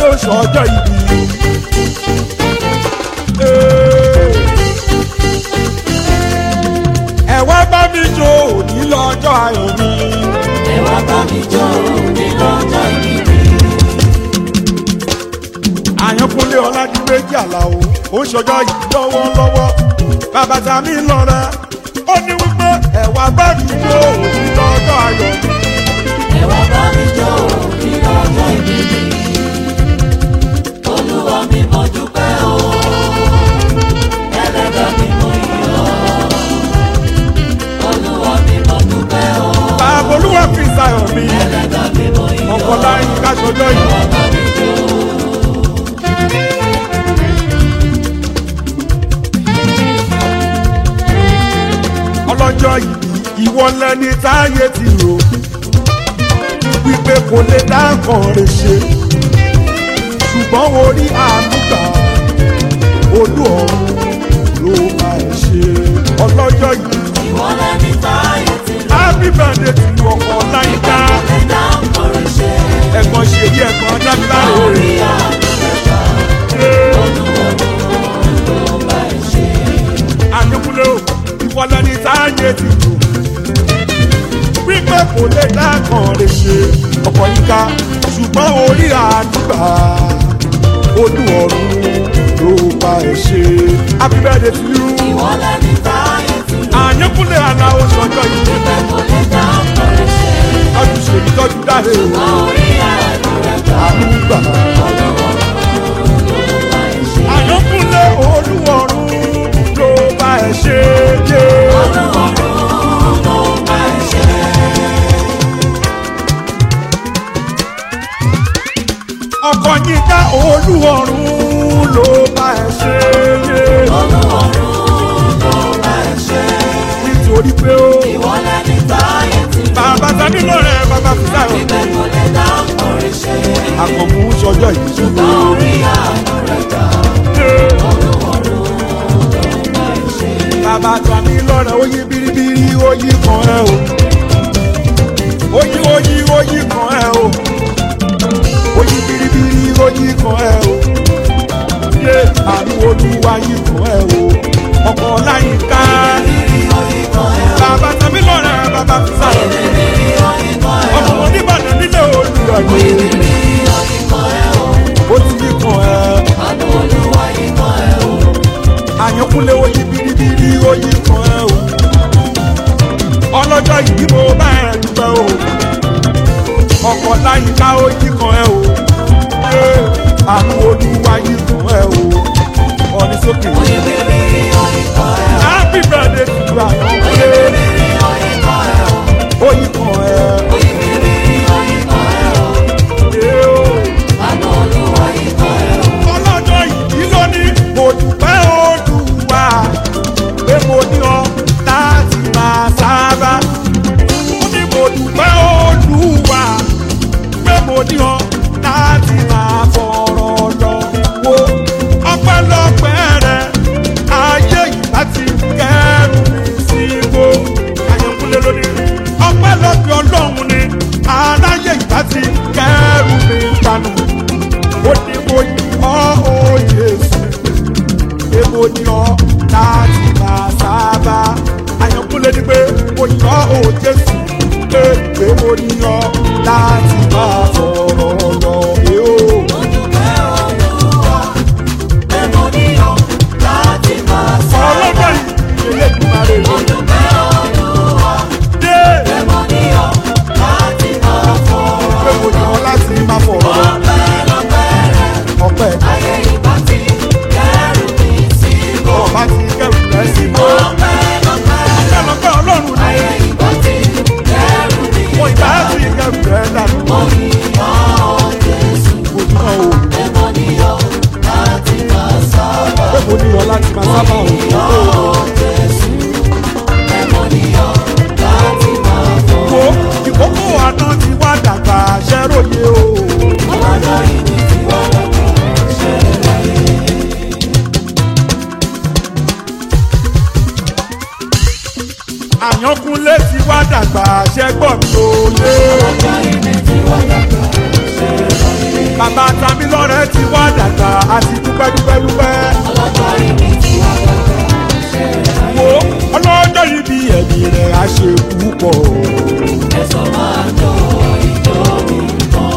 ló sọjọ́ ìbí. Ẹ wá bá mi jó òní lọ́jọ́ ayọ̀ mi. Ẹ wá bá mi jó òní lọ́jọ́ ìbí mi. Àyànkúnlé Ọládìméjì Àlàó ó ń ṣọjọ́ yìí lọ́wọ́lọ́wọ́. Bàbá Tàmí Lọ́rẹ́ ó ní wípé ẹ wá bá mi jó òní lọ́jọ́ ayọ̀ mi. Ẹ wá bá mi jó òní lọ́jọ́ ìbí mi. Olúwa mi mo dúpẹ́ o, Ẹlẹ́dàá mi mo yìn ọ́. Olúwa mi mo dúpẹ́ o, Bàbá Olúwa fi sayọ̀ mi. Ẹlẹ́dàá mi mo yìn ọ́. Ọ̀pọ̀ láyé ká ṣọjọ́ Ẹ yìí. wá bá mi jó. Ọlọ́jọ́ yìí ìwọ lẹni táyé ti rò wípé kò lè dá nǹkan rẹ̀ ṣe, ṣùgbọ́n orí àánú gbà olú ọ̀run ló máa ń ṣe. Ọlọ́jọ́ yìí Ìwọ lẹni táyé ti rò. happy birthday to you ọkọ Láyínká, Kò lè dá nǹkan rẹ̀ ṣe. ẹ̀gbọ́n Ṣèyí ẹ̀gbọ́n Dámiláre. Orí àánú rẹ̀ gbà. Olúwa ló bá ẹ ṣe. Àyànkúnlé o, ìwọ lẹni táyé ti rò wípé kò lè dá nǹkan rẹ̀ ṣe ọkọ Yínká, ṣùgbọ́n orí àánú gbà olú ọ̀run ló bá ẹ ṣe. Happy birthday to you. Ìwọ lẹni táyé ti rò. Àyànkúnlé Àlàó sọjọ́ yìí. Pé kò lè dá nǹkan rẹ̀ ṣe. Tọ́jú Ṣèyí tọ́jú Dáre o. Orí àánú rẹ̀ gbà. Àánú gbà. Olúwa ló bá ẹ ṣe. Àyànkúnlé olú ọ̀run ló bá ẹ ṣe. Olúwa ló bá ẹ ṣe. Ọkọ Yínká olú ọ̀run ló bá ẹ ṣe. Olúwa ló bá ẹ ṣe. Nítorí pé ó Ìwọ lẹni táyé ti rò. bàbá Tàmí Lọ́rẹ́ bàbá Fúsáyọ̀. Pé kò lè dá nǹkan rẹ̀ ṣe. Àkànmú sọjọ́ yìí sí o. Orí àánú rẹ̀ gbà. Olúwa ló bá ẹ ṣe. Bàbá Tàmí Lọ́rẹ́ ó yí biribiri ó yí kan ẹ o. Ó yí kan ẹ o. Ó yí biribiri ó yí kan ẹ o. Yé àánú Olúwa yí kan ẹ o. Ọkọ Láyínká. Bàbá Tàmí Lọ́rẹ́ bàbá Fúsáyọ̀. Ọmọ Oníbàdàn nílé Olúyọ̀lé. Ó ti yí kan ẹ. Àyànkúnlé ó yí biribiri ó yí kan ẹ o. Ọlọ́jọ́ yìí mo bá ẹ dúpẹ́ o. Ọkọ Láyínká ó yí kan ẹ o. Yé àánú Olúwa yí kan ẹ o. Ọ̀ní sókè. Happy birthday to you Àyànkúnlé. Ó yí kan ẹ. Yé o. Ọlọ́jọ́ yìí ló ní mo dúpẹ́ Olúwa pé mo ní ọ láti máa sábà. Ó ní mo dúpẹ́ Olúwa pé mo ní ọ láti máa fọ̀rọ̀ lọ wo. Ọpẹ́lọpẹ́ rẹ ayé yìí láti kẹ́rù mi sí igbó. Àyànkúnlé lónìí. Ọpẹ́lọpẹ́ Ọlọ́run ni aráyé yìí láti kẹ́rù mi dànù. Ó ní mo yìn ọ́ o Jésù, pé mo ní ọ láti máa sábà. Àyànkúnlé ní pé mo yìn ọ́ o Jésù, pé mo ní ọ láti máa fọ̀rọ̀ lọ mí o. Ọlọ́gbọ́n yìí ilé ìgbìmọ̀ rẹ̀ ló dé. Pé mo ní ọ láti máa fọ̀rọ̀ lọ. Ọpẹ́ ọba ti kẹrù rẹ̀ sí mọ́. Ọpẹ́lọpẹ́ Ọlọ́run ni mo ìgbà tí kẹrù rẹ̀ dànù. Mo ní ọ o. Pé mo ní ọ láti máa sábà o. Wo ìkókó àná ti wá dàgbà ṣẹ́ròyé o. Àyànkúnlé ti wá dàgbà ṣẹ́gbọ́n mi ò lé. bàbá tàbí lọ́rẹ́ ti wá dàgbà àti dúpẹ́dúpẹ́dúpẹ́. ọlọ́jọ́ ìbí tí wá dàgbà ṣe rẹ̀. wo ọlọ́jọ́ ìbí ẹ̀mí rẹ̀ á ṣe púpọ̀. ẹ̀sọ́ máa jọ ìjọ mi mọ́.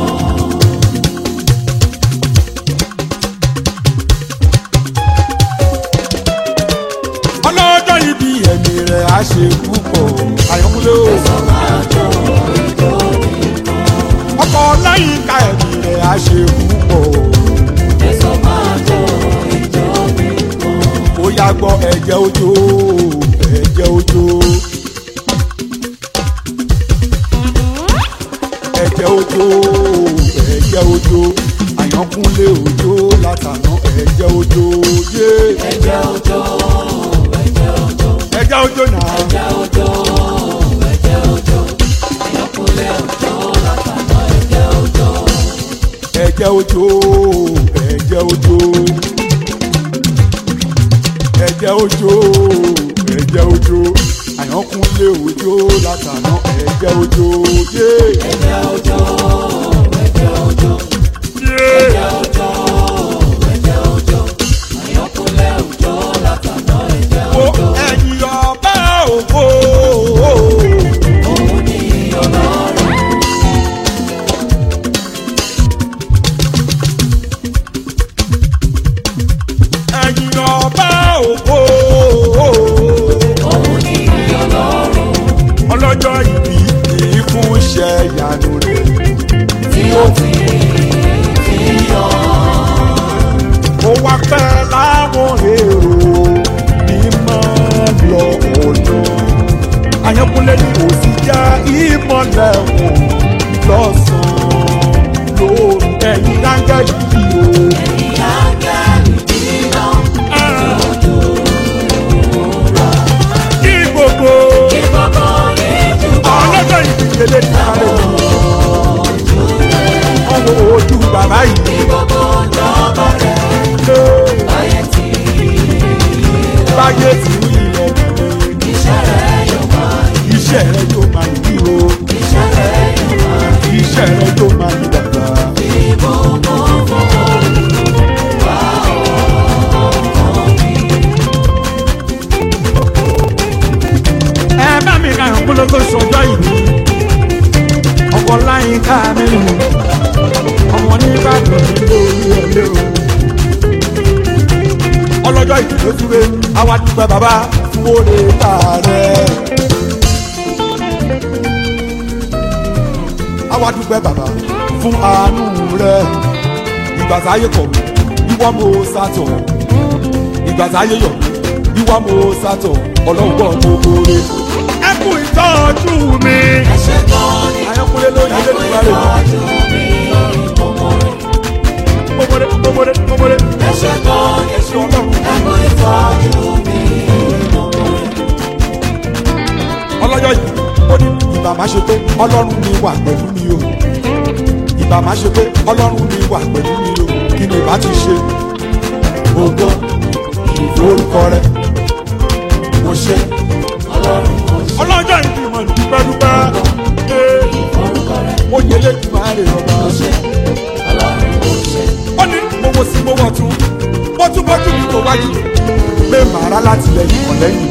ọlọ́jọ́ ìbí ẹ̀mí rẹ̀ á ṣe púpọ̀. Àyànkúnlé o. ẹ̀sọ́ máa jọ ìjọ mi mọ́. ọkọ Láyínká ẹ̀mí rẹ̀ á ṣe púpọ̀. ẹ̀sọ́ máa jọ ìjọ mi mọ́. ó yá gbọ́ ẹ̀jẹ̀ ojó ẹ̀jẹ̀ ojó. ẹ̀jẹ̀ ojó ẹ̀jẹ̀ ojó. Àyànkúnlé òjó látàná ẹ̀jẹ̀ ojó yé. ẹ̀jẹ̀ òjò ẹ̀jẹ̀ òjò ẹ̀jẹ̀ ojó náà. ẹ̀jẹ̀ òjò ẹ̀jẹ̀ òjò Àyànkúnlé òjò látàná ẹ̀jẹ̀ òjò. ẹ̀jẹ̀ ojó ẹ̀jẹ̀ ojó. ẹ̀jẹ̀ ojó ẹ̀jẹ̀ ojó. Àyànkúnlé òjó látàná ẹ̀jẹ̀ ojó yé. ẹ̀jẹ̀ òjò ẹ̀jẹ̀ òjò yé. ẹ̀jẹ̀ òjò ẹ̀jẹ̀ òjò Àyànkúnlé òjò látàná ẹ̀jẹ̀ wo òjò. ẹ̀yìn ọba ògo. òun ni Ọlọ́run. ẹ̀yìn ọba ògo. òun ni Ọlọ́run. ọlọ́jọ́ ìbí kì í fún iṣẹ́ ìyanu rẹ̀. tí ó ti yọ. ó wá pẹ́ láwọn èrò mímọ́ lọ ọ̀nà. Àyànkúnlé ni kò sí já ìmọ̀lẹ̀ wọn lọ́sàn-án lóru. ẹ̀yin áńgẹ́lì yìí o. ẹ̀yin áńgẹ́lì dídán kí gbogbo kí gbogbo ní jùbọ̀. ọlọ́jọ́ ìbí lélẹ̀ ní kárẹ̀ mi. ọwọ́ ojú bàbá Kí yìí. gbogbo jọba rẹ̀ láyé tí báyé tí ń ilẹ̀ iṣẹ́ rẹ̀ yóò máa yí. iṣẹ́ rẹ yóò máa yí o. Iṣẹ́ rẹ̀ yóò máa yí. iṣẹ́ rẹ yóò máa yí dàgbà. Kí gbogbo fọwọ́ wá ọkàn mi. ẹ bá mi ka Àyànkúnlé tó sọjọ́ ìbí. ọkọ Láyínká mẹ́rin ọmọ Níbàdàn nílò orí ẹ̀lẹ́ o. ọlọ́jọ́ ìbí ló túwé àwa dúpẹ́ bàbá fún oore ta rẹ̀. àwa dúpẹ́ bàbá fún àánú rẹ̀. ìgbà táyé kọ̀ mí ìwọ mo sátọ̀. ìgbà táyé yọ̀ mí ìwọ mo sátọ̀. Ọlọ́run gbọ́ gbogbo rẹ̀. ẹ kú ìtọ́jú mi. Ẹ ṣé gan ni Àyànkúnlé ló yẹ ẹ kú lẹ́nu rẹ̀. ìtọ́jú mi mọ́mọ́ rẹ̀. Gbogbo Ẹ ṣé gan ni ẹ kú ìtọ́jú mi mọ́mọ́ rẹ̀. ọlọ́jọ́ yìí ó ní ìbá má ṣe pé Ọlọ́run mi wà pẹ̀lú mi o. ìbá má ṣe pé Ọlọ́run mi wà pẹ̀lú mi o. kí ni ìbá ti ṣe? ògo ìforúkọ rẹ̀ mo ṣe. Ọlọ́run mo ṣe ọlọ́jọ́ yìí fi mọ̀ dúpẹ́dúpẹ́. orúkọ rẹ̀. ó yẹ lẹ́nu máa rè ọba. Mo ṣe Ọlọ́run mo ṣe. ó ní mo wo sí mo wọ̀ tún bọ́túbọ́tú mi kò wájú. pé màrá láti lẹ́yìn kan lẹ́yìn.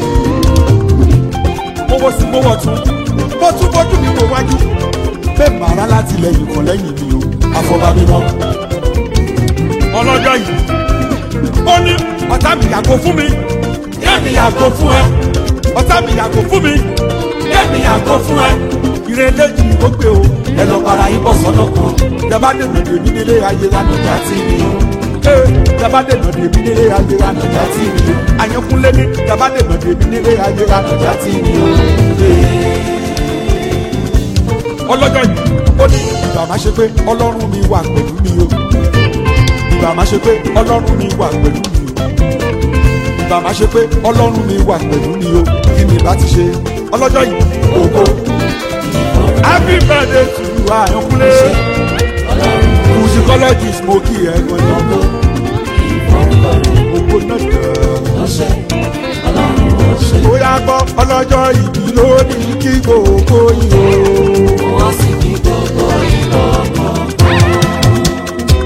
mo wo sí mo wọ̀ tún bọ́túbọ́tú mi kò wájú. pé màrá láti lẹ́yìn kan lẹ́yìn mi o. àfọ̀bàmí náà. ọlọ́jọ́ yìí ó ní ọ̀tá mi yàgò fún mi. Kẹ́mi yàgò fún ẹ. ọ̀tá mi yàgò fún mi. Kẹ́mi yàgò fún ẹ. ìrẹ̀lẹ̀ yìí ó gbé o. Ẹ lọ para yín bọ̀ sọ́nà kan. ìjọba dènà dèmí nílé ayé lánàá. Ìjà tí mi ò. ìjọba dènà dèmí nílé ayé lánàá. Ìjà tí mi ò. Àyànkúnlé ní ìjọba dènà dèmí nílé ayé lánàá. Ìjà tí mi ò. ọlọ́jọ́ yìí ó ní ìgbà má ṣe pé Ọlọ́run mi wà pẹ̀lú mi o. ìgbà má ṣe pé Ọlọ́run mi wà pẹ̀lú mi o. ìgbà má ṣe pé Ọlọ́run mi wà pẹ̀lú mi o. kí ni ìbá ti ṣe? ọlọ́jọ́ yìí ògo. happy birthday to you Àyànkúnlé. musicologist mo kí ẹ gan-an. ògo náà dẹ̀. ó yá gbọ́ ọlọ́jọ́ ìbí lónìí kí gbogbo yìí o. Wọ́n sì kí gbogbo ìlọ́kọ̀ọ̀kan.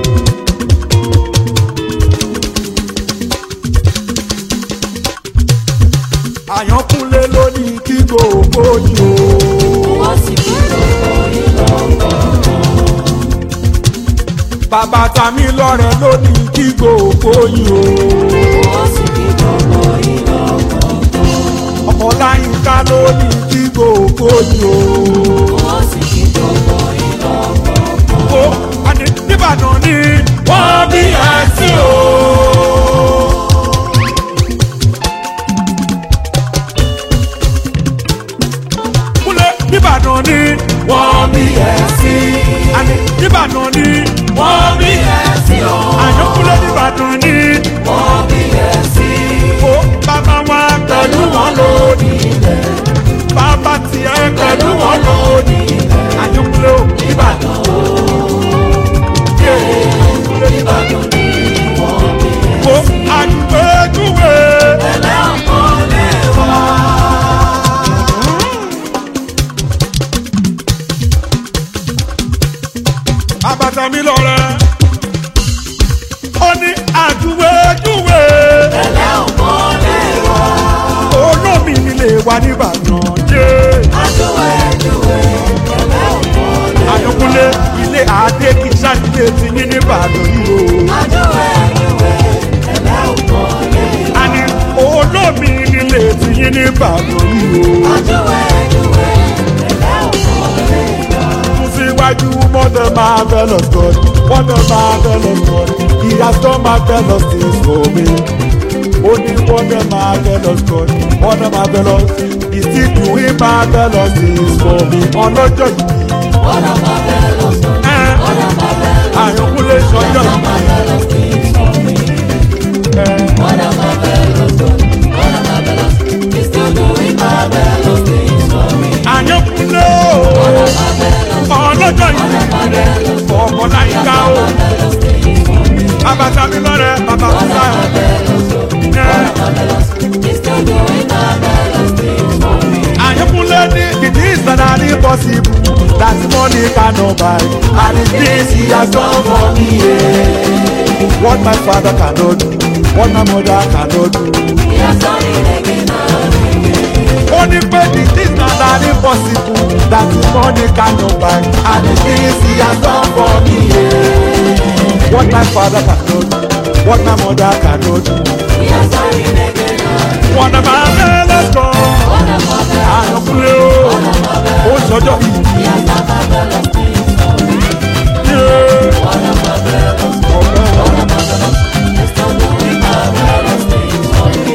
Àyànkúnlé ló ní kí gbogbo yìí o. wọ́n sì kí gbogbo yín lọ́kọ̀ọ̀kan. Bàbá Tamilọ́rẹ ló ní kí gbogbo yìí o. wọ́n sì kí gbogbo yín lọ́kọ̀ọ̀kan. Ọláyínká ló ní kí gbogbo yìí o. wọ́n sì kí gbogbo yín lọ́kọ̀ọ̀kan. Ó àní nìbàdàn ni wọ́n bí ẹ sí o. Kúnlé nìbàdàn ni wọ́n bí ẹ sí. Àní nìbàdàn ni wọ́n bí ẹ sí o. Àyànkúnlé nìbàdàn ni wọ́n bí ẹ sí. ó bàbá wa pẹ̀lú wọn lónìí ilẹ̀. Bàbá tiẹ̀ pẹ̀lú wọn lónìí ilẹ̀. Àyànkúnlé ò Ìbàdàn o. Ìbàdàn ni wọ́n bí ẹ ó sí. àjùgbéjúwe. ẹlẹ́ ọmọ lè wá. Bàbá Tamilọ́rẹ ó ní àjùgbéjúwe. ẹlẹ́ ọmọ lè wá. Olómi nílé wa nìbàdàn jẹ́. Adúwẹ̀dúwẹ̀ ẹlẹ́ ọmọ lè wá. Àyànkúnlé ilé adé kìí ṣàdílé ti ní nìbàdàn yìí o. Adúwẹ̀dúwẹ̀ ẹlẹ́ ọmọ lè wá. Àní olómi nílé ti ní nìbàdàn yìí o. Adúwẹ̀dúwẹ̀ ẹlẹ́ ọmọ lè wá. Síwájú mother marvelous God, mother marvelous God, he has done marvelous things for me. Only mother marvelous God, mother marvelous, he still doing marvelous things for me. Ọlọ́jọ́ yìí, Ọ̀nà marvelous God. Ọ̀nà marvelous. Àyànkúnlé sọ́jọ́ Ọ̀nà yìí. marvelous things for me. Ọ̀nà marvelous God. Ọ̀nà marvelous. He's still doing marvelous things for me. Àyànkúnlé Ọ̀nà o, marvelous. ọlọ́jọ́ Ọ̀nà yìí, marvelous. ọmọ láyìíká o, Marvelous things for me. bàbá Tamilọ́rẹ, bàbá Ọ̀nà Fúnṣá. marvelous God. Ọ̀nà marvelous. He's still doing marvelous things for me. Àyànkúnlé ní the things that are impossible that money cannot buy and the things he has done for me. What my father cannot do, what my mother cannot do. He has done it again and again. Ó ní pé the things that are impossible that money cannot buy and the things he has done for me. What my father cannot do, what my mother cannot do. He has done it again and again. What am I let's go? Ọ̀nà marvelous. Àyànkúnlé o, ó sọjọ́ yìí. He has done marvelous things for me. Yeah. Ọ̀nà marvelous. Ọ̀nà marvelous. He's still doing marvelous things for me.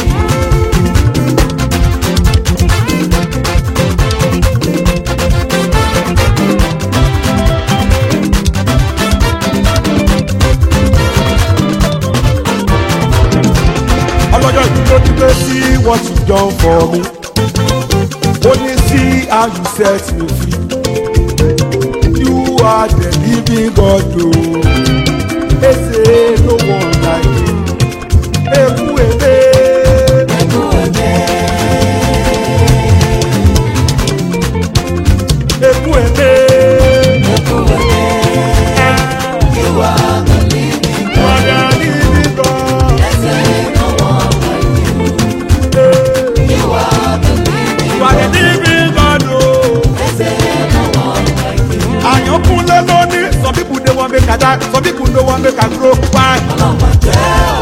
Ọlọ́jọ́ yìí ló ti pé sí what you done for me. Ó ní see how you set me free. You are the living God o. Ese no one like you. Eku ebe. Ẹkú ẹ̀mẹ́. Eku ebe. Ẹkú ẹ̀mẹ́. You are the living You God. are the living God. Ẹsẹ̀ no one like you. You are the living You are the God. living God o. Ẹsẹ̀ no one like you. Àyànkúnlé ló ní some people dey wan make I die, some people no wan make I grow. Why? Ọlọ́mọ jẹ́ o.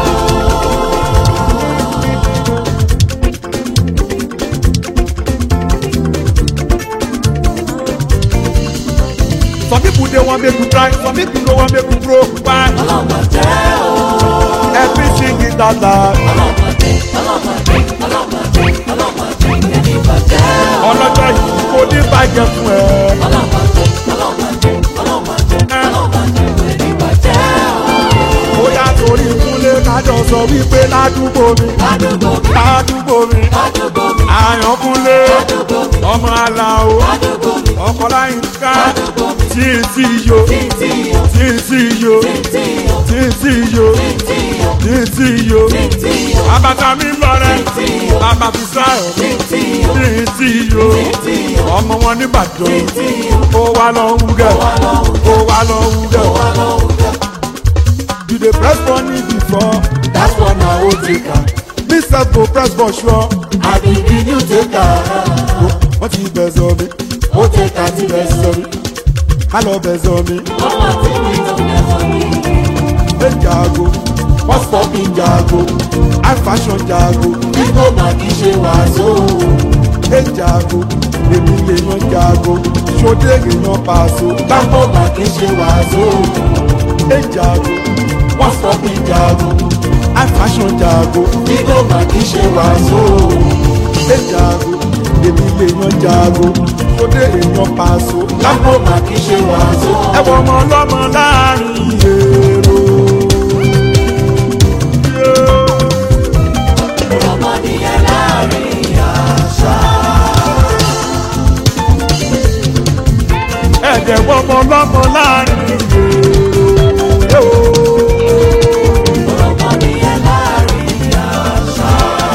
Some people dey wan make you try, some people no wan make you grow. Why? Ọlọ́mọ jẹ́ o. Everything is that loud. Ọlọ́mọdé, ọlọ́mọdé, ọlọ́mọdé, ọlọ́mọdé, ẹni bàjẹ́ o. Ọlọ́jọ́ yìí kò ní bàjẹ́ fún ẹ. Ọlọ́mọdé, ọlọ́mọdé, ọlọ́mọdé, ọlọ́mọdé, ẹni bàjẹ́ o. Ó yá torí Kúnlé kájọ sọ wípé ládùúgbò mi. Ládùúgbò mi, Ládùúgbò mi. ládùúgbò mi, Àyànkúnlé. ládùúgbò mi, Ọmọ Aláò. ládùúgbò mi, Ọkọláyínká. ládùúgbò mi, Títí yo. títí o, Títí yo. títí o, Títí yo. títí o, Títí yo. títí o, Bàbá Tamilọ́rẹ. títí o, Bàbá Fúnṣáyọ̀. títí o, Títí yo. títí o, Ọmọ wọn nìbàdàn. títí o, Ó wá lọ wúgẹ̀. wà lọ́wọ́, Ó wá lọ wúgẹ̀. wà lọ́wọ́. You dey press money before, that's one na old taker. me self go press for sure. I be the new taker. Wọ́n ti bẹ̀ sọ mi. Ó taker ti bẹ̀ sọ mi. Má lọ bẹ̀ sọ mi. Ọmọ tí mi tó bẹ̀ sọ mi. Ẹ jago, wọ́n fọ́ọ̀kì jago, high fashion jago. Nígbò máa kì í ṣe wàásù. Ẹ jago, èmi lè yan jago, ṣòdè èèyàn pàṣọ. Nígbò máa kì í ṣe wàásù. Ẹ jago, Wọ́n fọ́ọ̀kì jago. high fashion jago. Nígbò máa kì í ṣe wàásù. Ẹ jago, èmi lè yan jago, ṣòdè èèyàn pàṣọ. Nígbò máa kì í ṣe wàásù. Ẹ wọ ọmọ ọlọ́mọ láàrin èrò. Ọmọdé láàrin àṣà. Ẹ̀jẹ̀ wọ ọmọ ọlọ́mọ láàrin èrò. Ọmọdé láàrin àṣà.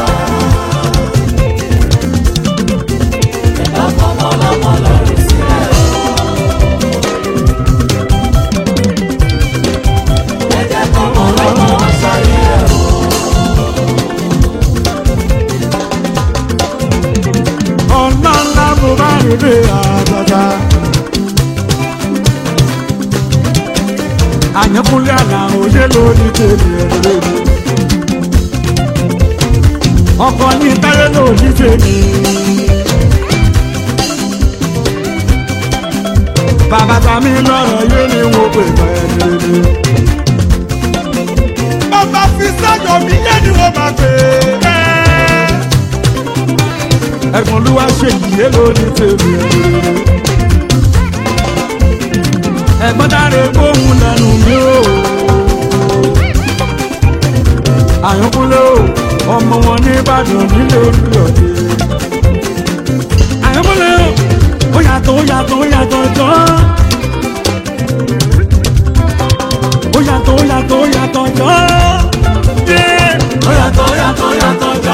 Ẹ̀dá fọmọ lọ́mọ lórí sílẹ̀ o. Ẹ̀jẹ̀ fọmọ lọ́mọ sáyé ẹ̀ o. Ọ̀nà ńlá mo bá rèé àgbàdá. Àyànkúnlé àná òye lórí tèmi ẹ̀rọ. Ọkọ ní táyé lórí tèmi. Bàbá tàmí lọ́rọ̀ yé ni wọ́n pè pẹ́ẹ́lẹ́lẹ́. Bàbá fi sájọ mi yé ni wọ́n máa pè é. Ẹ̀gbọ́n ló wá ṣe ìyé lórí tèmi ẹ̀rọ. Ẹ̀gbọ́n dáre gbóhùn lẹ́nu mi o. Àyànkúnlé o, ọmọ wọn ní Ìbàdàn nílé Olúyọ̀dé. Àyànkúnlé o, ó yàtọ̀ ó yàtọ̀ ó yàtọ̀ jọ́. Ó yàtọ̀ ó yàtọ̀ ó yàtọ̀ jọ́. Ó yàtọ̀ ó yàtọ̀ ó yàtọ̀ jọ́.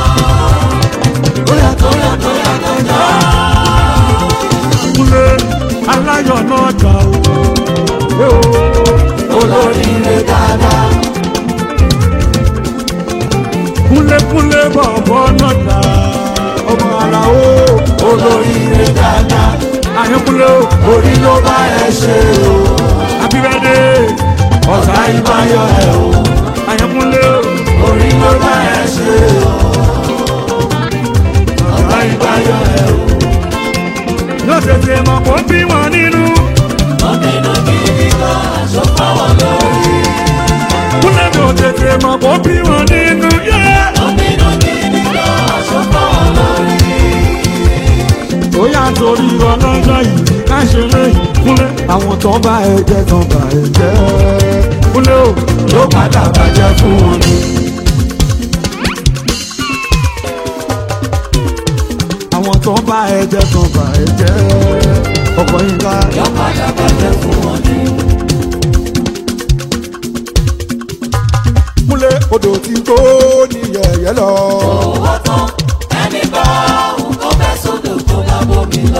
Ó yàtọ̀ ó yàtọ̀ ó yàtọ̀ jọ́. Kúnlé aláyọ̀ náà jà o. Olóríire dáadáa. Kúnlékúnlé bọ̀bọ̀ náà jà ọmọ ara o. Olóríire dáadáa. Àyànkúnlé o, Orí ló bá ẹ ṣe o. happy birthday. Ọ̀tá ìbáyọ̀ ẹ o. Àyànkúnlé o, Orí ló bá ẹ ṣe o. Ọ̀tá ìbáyọ̀ ẹ o. yóò tètè mọ̀ kó bí wọn nínú. Ọ̀bìnú gidi kan aṣọ fáwọn lórí. Kúnlé yóò tètè mọ̀ kó bí wọn nínú. Ọ̀bìnú gidi kan aṣọ fáwọn lórí. Ó yà torí ọlọ́jọ́ yìí ká ṣe lẹ́yìn. Kúnlé àwọn tó bá ẹ jẹ́ tó bá ẹ jẹ́. Kúnlé o, Ló padà bàjẹ́ fún wọn ni. àwọn tó bá ẹ jẹ́ tó bá ẹ jẹ́. Ọkọ̀ yín ká. Ló padà bàjẹ́ fún wọn ni. Kúnlé odò tí tó ní yẹ̀yẹ́ lọ. Owó tán ẹni bá òun kó fẹ́ sódò kó má bómi lọ.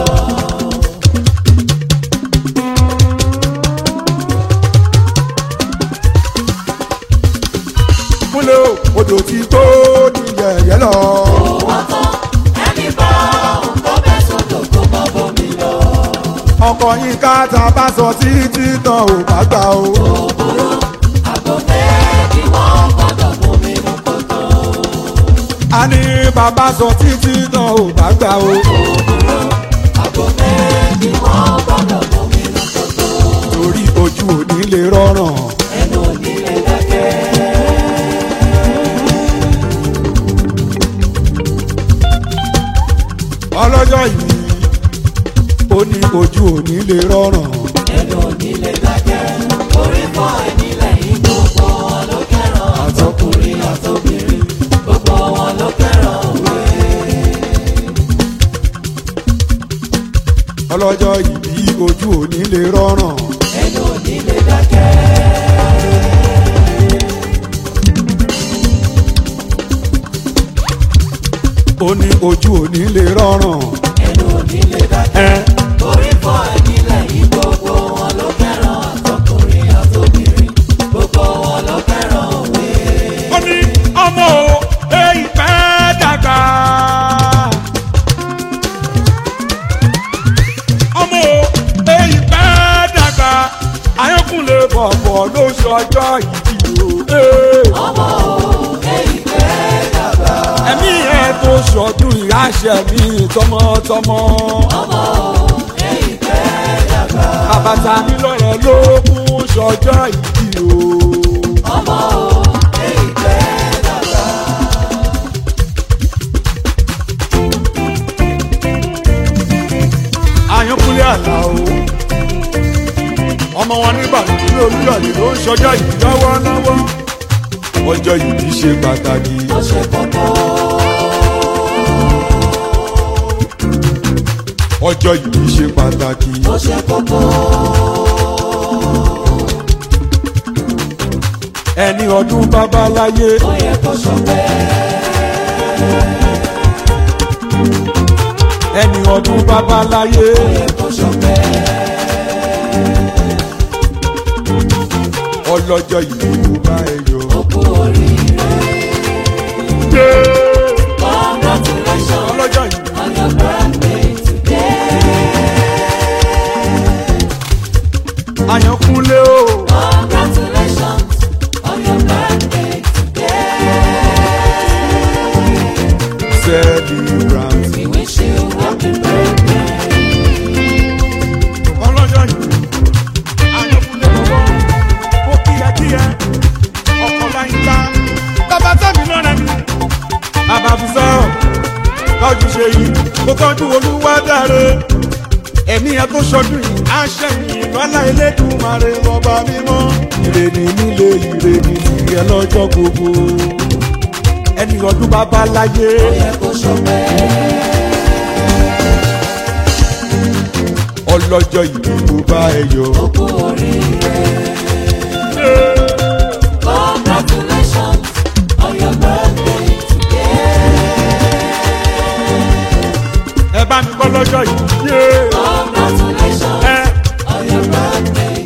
Kúnlé odò tí tó ní yẹ̀yẹ́ lọ. Owó tán ẹni bá òun kó fẹ́ sódò kó má bómi lọ. Ọkọ̀ yín ká ta bá sọ títí tán ò bá gbà o. Òbúrú àgọ́fẹ́ kí wọ́n gbọ́dọ̀ bómi mú kótó. A ní bàbá sọ títí tán ò bá gbà o. Òbúrú àgọ́fẹ́ kí wọ́n gbọ́dọ̀ bómi mú kótó. Torí ojú òní lè rọrùn. Ẹnu òní lè dákẹ́. Ọlọ́jọ́ yìí ó ní ojú òní lè rọrùn. Ẹnu òní lè dákẹ́. Orí fọ́ ẹni lẹ́yìn gbogbo wọn ló kẹ́ràn. Àtọkùnrin àtobìnrin gbogbo wọn ló kẹ́ràn òwe. Ọlọ́jọ́ yìí ojú òní lè rọrùn. Ẹnu òní lè dákẹ́. Ó ní ojú òní lè rọrùn. Ẹnu òní lè dákẹ́. Orí fọ́ ẹni lẹ́yìn gbogbo wọn ló kẹ́ràn. Àtọkùnrin àtobìnrin gbogbo wọn ló kẹ́ràn òwe. Ó ní ọmọ o ṣọjọ́ ìbí o. ọmọ o èyí pẹ́ dàgbà. ẹ̀mí ẹ̀ tó ṣọdún ìyáṣẹ́ mi tọmọtọmọ. ọmọ o èyí pẹ́ dàgbà. àbàtà mi lọ́rẹ̀ ló kún ṣọjọ́ ìbí o. ọmọ o èyí pẹ́ dàgbà. Àyànkúnlé Àlàó ọmọ wọn nígbàdàn ní Olúyọ̀lé ló ń ṣọjọ́ ìbí lọ́wọ́lọ́wọ́. ọjọ́ ìbí ṣe pàtàkì. ó ṣe kókó. ọjọ́ ìbí ṣe pàtàkì. ó ṣe kókó. ẹni ọdún bàbá láyé. ó yẹ kó ṣọpẹ́. ẹni ọdún bàbá láyé. ó yẹ kó ṣọpẹ́. ọlọ́jọ́ ìbí ló bá ẹ yọ. ó kú oríire. congratulations ọlọ́jọ́ ìbí. on your birthday today. Àyànkúnlé o. congratulations on your birthday today. Celebrant. we wish you happy birthday. ọlọ́jọ́ ìbí. Àyànkúnlé bọ̀bọ̀. ó kíyẹkíyẹ. ọkọ̀ láyé ká. bàbá tẹ̀mí lọ́rẹ̀ mi. bàbá fi sọ̀rọ̀. tọ́jú ṣe yìí. kó tọ́jú Olúwa dáre. ẹ̀mí ẹ tó ṣọdún yìí. aṣẹ́yìn lọ́lá Elédùmarè ọba mímọ́. ìrèdí nílé ìrèdí nìyẹn lọ́jọ́ gbogbo. ẹni ọdún bàbá láyé. ó yẹ kó ṣọpẹ́. ọlọ́jọ́ ìbí ló bá ẹ yọ. ó kú oríire. congratulations on your birthday today. ẹ bá mi kọ́ lọ́jọ́ yìí. congratulations on your birthday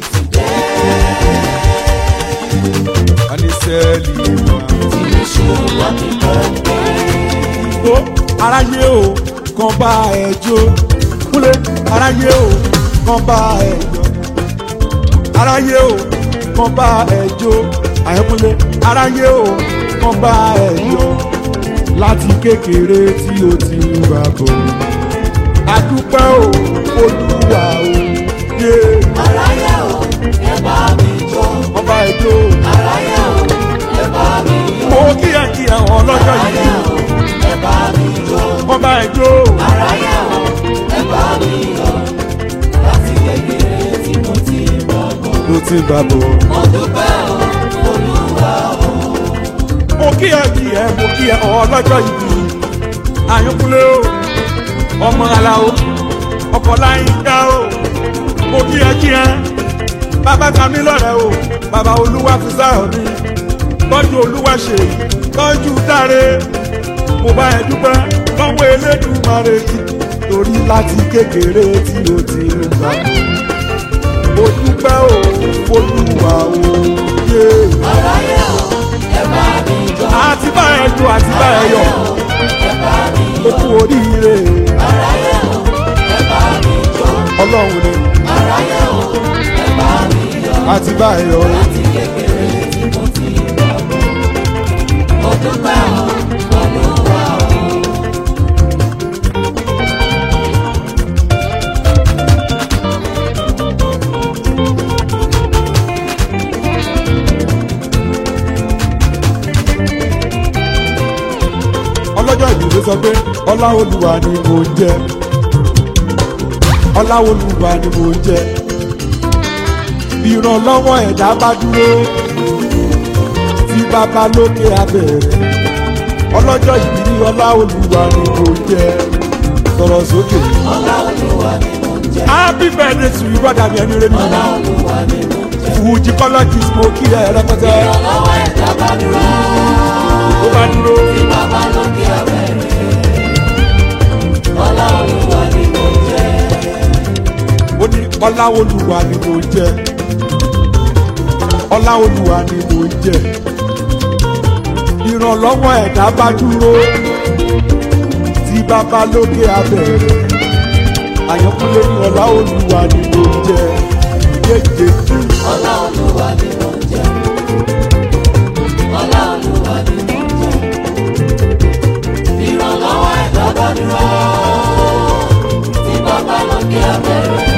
today. a ní sẹ́ẹ̀lì wa. we wish you happy birthday. ó aráyé o kan bá ẹ jó. kúlẹ̀ aráyé o kan bá ẹ yọ. aráyé o kan bá ẹ jó. Àyànkúnlé aráyé o kan bá ẹ yọ. láti kékeré tí o ti ń wà bọ̀. àdúpẹ́ o Olúwa o. aráyé o ẹ bá mi jó. kan bá ẹ jó. aráyé o ẹ bá mi jó. mo kíyàkíyà wọn lọ́jọ́ aráyé yìí. o ẹ bá mi jó. kan bá ẹ jó. aráyé o ẹ bá mi jó. láti kékeré tí mo ti bọ̀ bọ̀. ló ti ń bà bọ̀. mo dúpẹ́ o Olúwa o. mo kíyàkíyà mo kíyà wọn lọ́jọ́ yìí. Àyànkúnlé o ọmọ Àlàó ọkọ̀ láyé ká o. mo kíyàkíyà bàbá tàmí lọ́rẹ̀ o. bàbá Olúwa fi sáyọ̀ mi. tọ́jú Olúwa ṣe tọ́jú dáre. mo bá ẹ dúpẹ́ lọ́wọ́ Elédùmarè yìí. torí láti kékeré tí o ti ń gbà. mo dúpẹ́ o Olúwa o. aráyé o ẹ bá mi jó. àti bá ẹ jó àti bá ẹ yọ̀. ẹ bá mi ó jó. kú oríire. aráyé o ẹ bá mi jó. Ọlọ́run ni aráyé o ẹ bá mi jó. àti bá ẹ yọ̀. láti kékeré tí mo ti bọ̀ bọ̀. mo dúpẹ́ o Olúwa o. ọlọ́jọ́ ìdìbò sọ pé ọlá Olúwa ni mo ń jẹ. ọlá Olúwa ni mo ń jẹ. ìrànlọ́wọ́ ẹ̀dá bá dúró tí bàbá lókè abẹ́rẹ́. ọlọ́jọ́ ìbí ní ọlá Olúwa ni mo ń jẹ. sọ̀rọ̀ sókè. ọlá Olúwa ni mo ń jẹ. happy birthday to you brother mi ẹni rẹ mi. ọlá Olúwa ni mo ń jẹ. Fuji collective mo kí ẹ rẹpẹtẹ. ìrànlọ́wọ́ ẹ̀dá bá dúró. ó bá dúró. tí bàbá lókè abẹ́rẹ́. ọlá Olúwa ni mo ń jẹ. ó ní ọlá Olúwa ni mo ń jẹ. ọlá Olúwa ni mo ń jẹ. ìrànlọ́wọ́ ẹ̀dá bá dúró tí bàbá lókè abẹ́rẹ́. Àyànkúnlé ní ọlá Olúwa ni mo ń jẹ. ọlá Olúwa ni mo ń jẹ. dúró tí bàbá lókè abẹ́rẹ́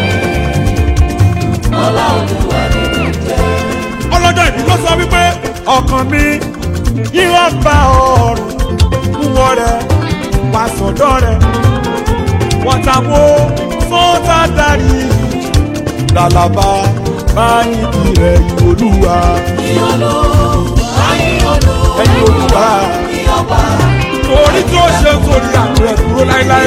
ọlá olúwa ni mo jẹ́. ọlọ́jọ́ ìbí ló sọ wípé ọkàn mi yíwọ́ bá ọrùn wúwo rẹ̀ wá sọ̀dọ̀ rẹ̀ wọ́n ta wo sọ́tà darí làlàbà báyìí bí rẹ̀ ìwòlúwa. ẹ̀yin olúwa torí tí ó ṣe torí àpẹẹrẹ dúró láéláé.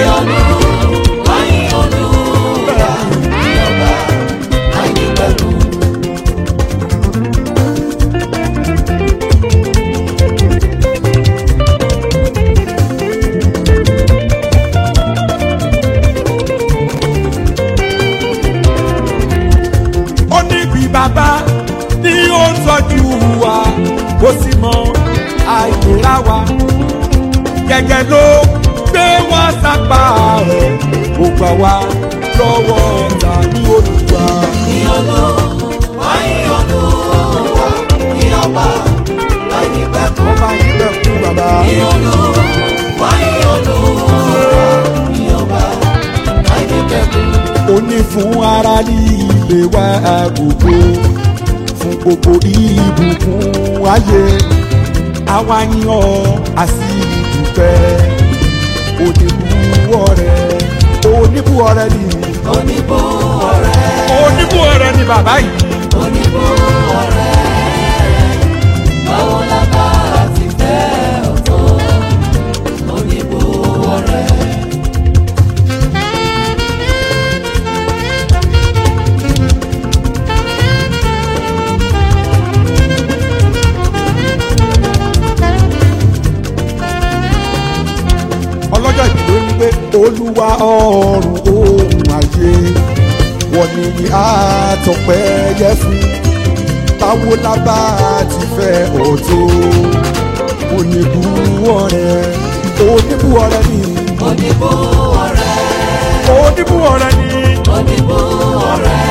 ó ní bí bàbá ní ó tọ́jú wa ó sì mọ àìlera wa gẹ́gẹ́ ló gbé wá sápá rẹ̀ ó gbà wá lọ́wọ́ ọ̀tá ní olùwà. Ìyọ̀lúwa ìyọ̀lúwa ìyọ̀bá láìnípẹ̀kún. ọba nípẹ̀kún bàbá. Ìyọ̀lúwa ìyọ̀lúwa ìyọ̀bá láìnípẹ̀kún. ó ní fún ara ní ilé wa gbogbo fún gbogbo ìbùkún ayé àwa yìn ọ́ àsì ìdúpẹ́ oníbùwọ̀ rẹ̀ oníbùwọ̀ rẹ̀ ni oníbùwọ̀ rẹ̀ ni bàbá yìí. Oníbùwọ̀ rẹ̀ báwo la bá ti fẹ́ ọ̀tọ̀ oníbùwọ̀ rẹ̀. ọlọ́jọ́ ìbí ló ní pé olúwa ọ̀run ohun ayé wọ́n ní àtọ̀pẹ́ yẹ fún táwo lábá ti fẹ́ ọ̀tọ̀ oníbùwọ̀ rẹ̀ oníbùwọ̀ rẹ̀ ni Oníbùwọ̀ rẹ̀ oníbùwọ̀ rẹ̀ ni oníbùwọ̀ rẹ̀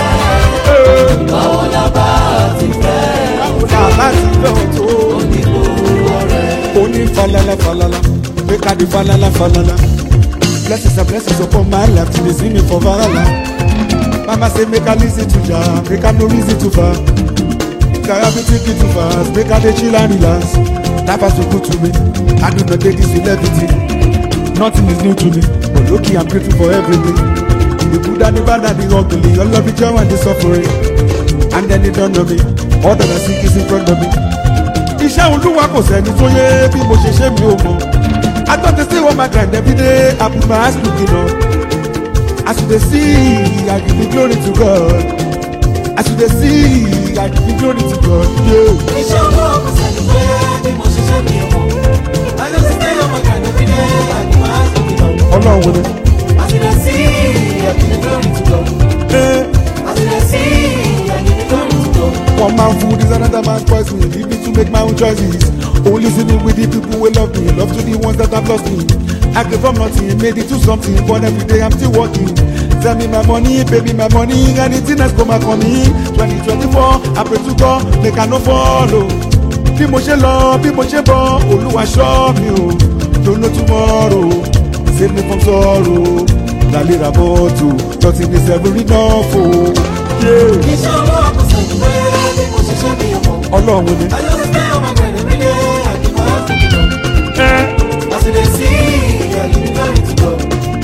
báwo la bá ti fẹ́ bàbá ti fẹ́ ọ̀tọ̀ oníbùwọ̀ rẹ̀. oní falala falala make I dey falala falala blessings and blessings upon my life till they see me for valala. Mama say make I listen to Jah, make I no reason to far. Make I have thinking too fast, make I dey chill and relax. Life has been good to me, I do not take this celebrity. Nothing is new to me, but lucky I'm grateful for everything. The good and the bad and the ugly, all of the joy and the suffering. And then they don't know me, all that I see is in front of me. Iṣẹ́ Olúwa kò sẹ́ni tó yé bí mo ṣe ṣe mi ò mọ̀. I thought they say what my grind every day, I put my eyes looking up. As you dey see, I give the glory to God. As you dey see, I give the glory to God. Yeah. Iṣẹ́ Olúwa kò sẹ́ni pé bí mo ṣe ṣe mi ò mọ̀. I just stay on my grind every day, I do my eyes looking up. Ọlọ́run wo ni? As you dey see, I give the glory to God. As you dey see, I give the glory to God. One man food is another man's poison. Leave me to make my own choices. Only listening with the people who love me. Love to the ones that have lost me. I came from nothing, made it to something. But every day I'm still working. Send me my money, pay me my money. Anything that's come back for me. 2024, I pray to God, make I no follow. Bí mo ṣe lọ, bí mo ṣe bọ̀, Olúwa ṣọ́ mi o. Don't know tomorrow, save me from sorrow. Lálẹ́ bọ́ọ̀tù, nothing is ever enough o. Yeah. Iṣẹ́ Olúwa kò sẹ́ni pé bí mo ṣe ṣe mi ò mọ̀. Ọlọ́run wo ni? I just stay on my grind every day, I give my eyes looking up. As you dey see, I give the glory to God.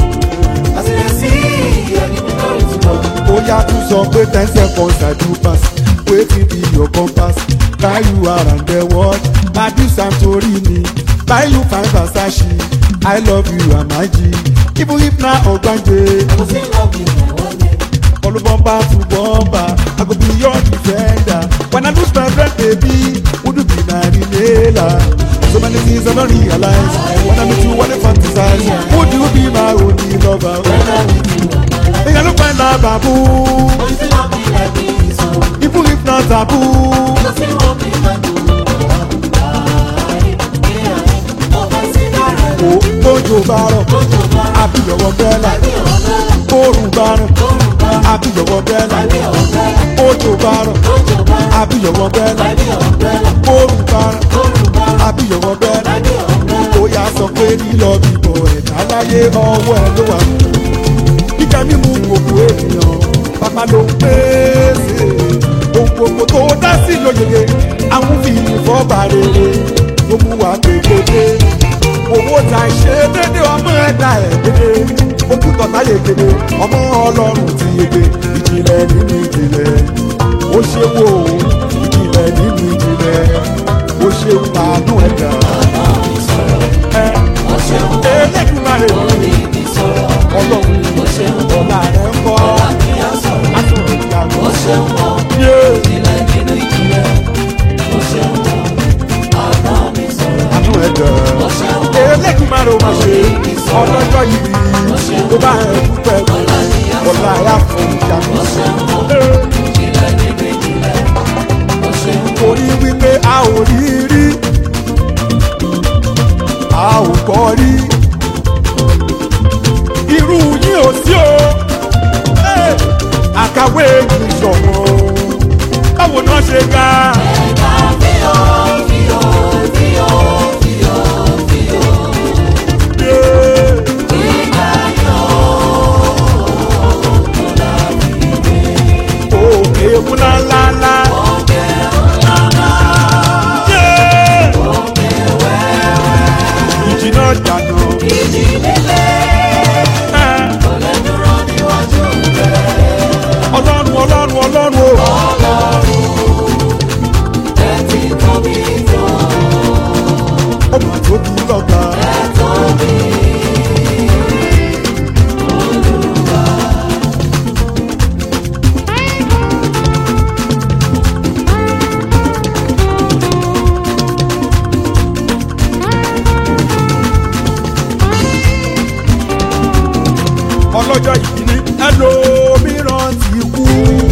As you dey see, I give the glory to God. Ó yá tún sọ pé 10 seconds I do pass. Wetin be your compass? Buy you around the world. Badu Santorini. Buy you fine Versace. I love you Amaji. Even if na Ogbanje. I go still love you one day. Follow bumper to bumper. I go be your defender. When I lose my friend baby, would you be my remailer? So many things I don't realize. When I meet you, what I fantasize. Would you be my only lover? When I'm with you, I'm alive. Make I look find a babu. But you still love me like this, so Even if not taboo. you still love me like this. Bójò bá rọ̀, àbíyọ̀wọ̀ bẹ́là. Bórùn bá rọ̀, àbíyọ̀wọ̀ bẹ́là. Bójò bá rọ̀, àbíyọ̀wọ̀ bẹ́là. Bórùn bá rọ̀, àbíyọ̀wọ̀ bẹ́là. Ó yá sọ pé lílọ bíbọ̀ ẹ̀dá láyé. ayé ọwọ́ ẹ̀ ló wà. Jíjẹ mímu gbogbo ènìyàn bàbá ló ń pèsè. Ohun gbogbo tó dá sí lóyeye, àwọn fi ìfọ́ba rere ló mú wa kékeré. Owó ta ṣe dédé ọmọ ẹ̀dá ẹ̀ dédé. Ó kú tọ̀tà yegede, ọmọ Ọlọ́run ti yege. Ìjìnlẹ̀ nínú ìjìnlẹ̀, ó ṣe wò ó. Ìjìnlẹ̀ nínú ìjìnlẹ̀, ó ṣe ń tàánú ẹ̀dá. Elédùmarè Ọlọ́run ọ̀la rẹ̀ ń bọ̀. Asọ̀rọ̀ ìyàwó. Àánú ẹ̀dá. Elédùmarè ò máa ṣe ọlọ́jọ́ yìí tó bá ẹ̀ dúpẹ́ ọ̀la yà fún ìyàwó. Torí wípé a ò rí rí, a ò gbọ́ rí, irú yín ò sí o, àkàwé yìí ṣọ̀wọ́n, báwo náà ṣe ga. Ẹ̀ka fíò fíò fíò fíò fíò. Ìgbà yóò múlá fìdí. Òkè múlálálá. Òkè ńláńlá. Òkè wẹ́wẹ́. Ìjì náà jàdó. Ìjì líle. Kò lè dúró níwájú rẹ̀. Ọlọ́run Ọlọ́run Ọlọ́run o. Ọlọ́run ẹ ti tóbi tó. Ó mà tóbi lọ́gà. Ẹ tóbi. Olúwa. Ọlọ́jọ́ yìí ni ẹlòmíràn ti kú.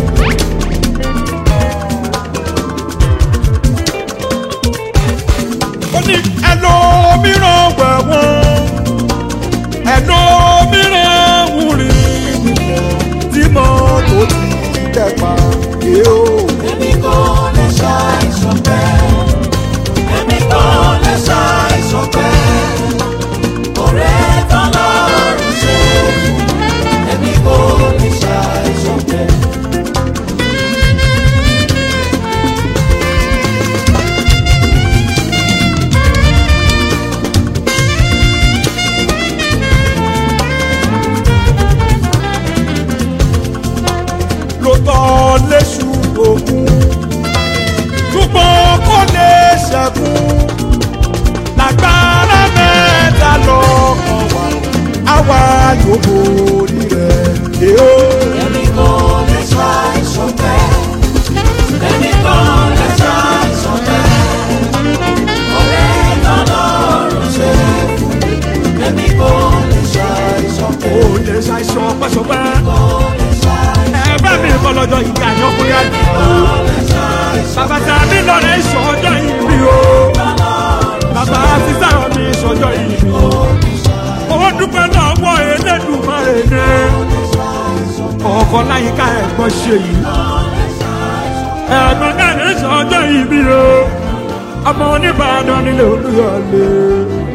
Ó ní ẹlòmíràn wẹ̀wọ̀n, ẹlòmíràn wúri nílẹ̀ tí mọ́tò ti tẹ̀pa yé o. Èmi kò lè ṣàìṣọpẹ́. Èmi kò lè ṣàìṣọpẹ́. Oore t'Ọlọ́run ṣe fún mi. Èmi kò lè ṣàìṣọpẹ́. Lóòótọ́ léṣu òkun, ṣùgbọ́n kò lè ṣẹ́gun. Lágbára mẹ́ta lọ́kàn wá, àwa yóò borí rẹ̀ dé o. Èmi kò lè ṣàìṣọpẹ́. Èmi kò lè ṣàìṣọpẹ́. Oore t'Ọlọ́run ṣe fún mi. Èmi kò lè ṣàìṣọpẹ́. Ó lè ṣàìsàn pẹ́sọpẹ́. Kò lè ṣàìṣọpẹ́. Ẹ bá mi kọ́ lọ́jọ́ ìgbà àyànkúrẹ́ àdìgbò. Kò lè ṣàìṣọpẹ́. Bàbá tàbí lọ́rẹ̀ ìṣọ́jọ́ ìbí o. Bàbá sísá mi ìṣọ́jọ́ ìbí o. Owó dúpẹ́ lọ́wọ́ Elédùmarè ní. Ọkọ̀ láyìíká ẹ̀gbọ́n ṣe yìí. Ẹ̀gbọ́n náà ní ìṣọ́jọ́ ìbí o. Ọmọ Oníbàdàn nílé Olúyọ̀lé.